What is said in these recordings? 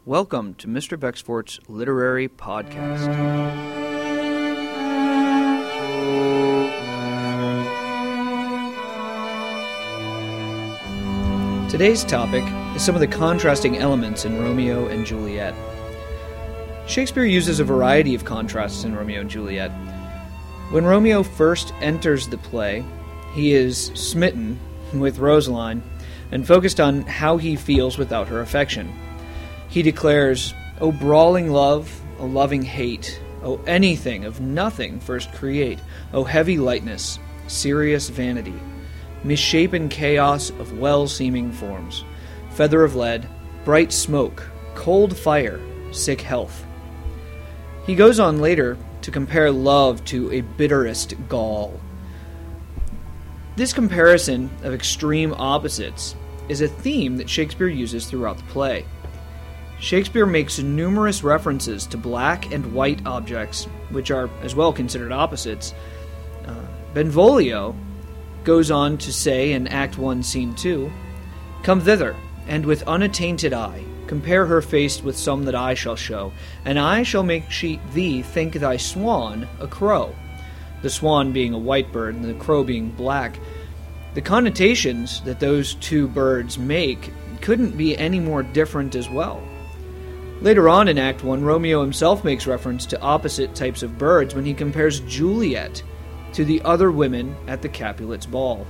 Welcome to Mr. Bexfort's Literary Podcast. Today's topic is some of the contrasting elements in Romeo and Juliet. Shakespeare uses a variety of contrasts in Romeo and Juliet. When Romeo first enters the play, he is smitten with Rosaline and focused on how he feels without her affection. He declares, "O brawling love, O loving hate, O anything of nothing first create, O heavy lightness, serious vanity, misshapen chaos of well-seeming forms, feather of lead, bright smoke, cold fire, sick health." He goes on later to compare love to a bitterest gall. This comparison of extreme opposites is a theme that Shakespeare uses throughout the play. Shakespeare makes numerous references to black and white objects, which are as well considered opposites. Benvolio goes on to say in Act 1, Scene 2, "Come thither, and with unattainted eye, compare her face with some that I shall show, and I shall make thee think thy swan a crow." The swan being a white bird, and the crow being black. The connotations that those two birds make couldn't be any more different as well. Later on in Act 1, Romeo himself makes reference to opposite types of birds when he compares Juliet to the other women at the Capulets' ball.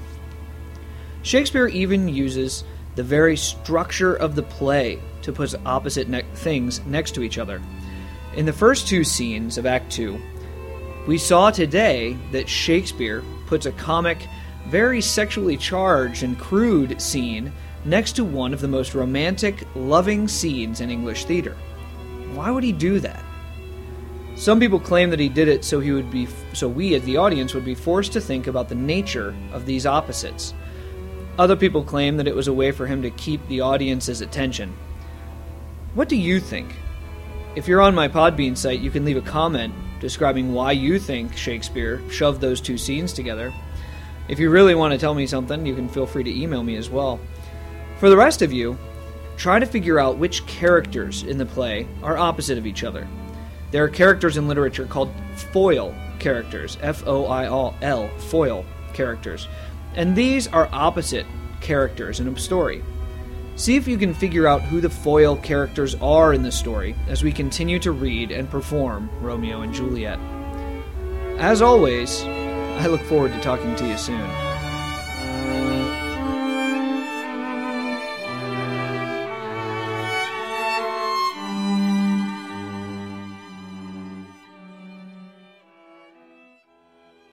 Shakespeare even uses the very structure of the play to put opposite things next to each other. In the first two scenes of Act 2, we saw today that Shakespeare puts a comic, very sexually charged and crude scene next to one of the most romantic, loving scenes in English theater. Why would he do that? Some people claim that he did it so we as the audience would be forced to think about the nature of these opposites. Other people claim that it was a way for him to keep the audience's attention. What do you think? If you're on my Podbean site, you can leave a comment describing why you think Shakespeare shoved those two scenes together. If you really want to tell me something, you can feel free to email me as well. For the rest of you, try to figure out which characters in the play are opposite of each other. There are characters in literature called foil characters, F-O-I-L, foil characters. And these are opposite characters in a story. See if you can figure out who the foil characters are in the story as we continue to read and perform Romeo and Juliet. As always, I look forward to talking to you soon.